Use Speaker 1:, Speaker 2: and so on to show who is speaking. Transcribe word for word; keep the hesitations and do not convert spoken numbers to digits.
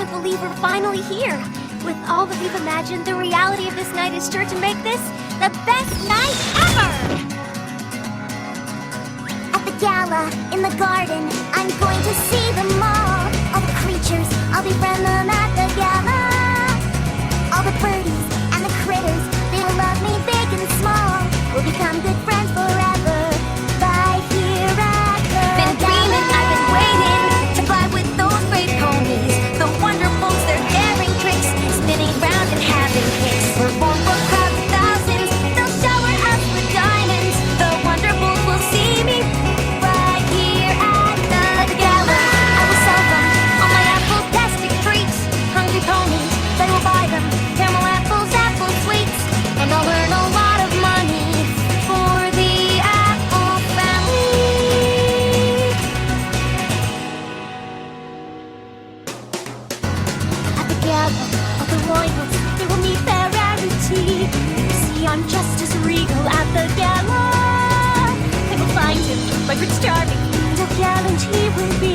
Speaker 1: can't believe we're finally here. With all that we've imagined, the reality of this night is sure to make this the best night ever!
Speaker 2: At the gala, in the garden, I'm going to see them all. All the creatures, I'll befriend them at the gala. All the birdies and the critters, they will love me big and small. We'll become good friends forever, right here at the
Speaker 1: Been dreaming, I've been waiting to fly with those great ponies. The wonderfuls, their daring tricks, spinning round and having kicks. We're born for crowds of thousands, they'll shower us with diamonds. The wonderfuls will see me right here at the gala. I will sell them all my apple-tastic treats. Hungry ponies, they will buy them. Caramel apples, apple sweets, and I'll earn a lot of money for the Apple family. At the gala, all the royals, they will meet their rarity. You see, I'm just as regal at the gala. They will find him, my Prince Charming, and he'll gallant he will be.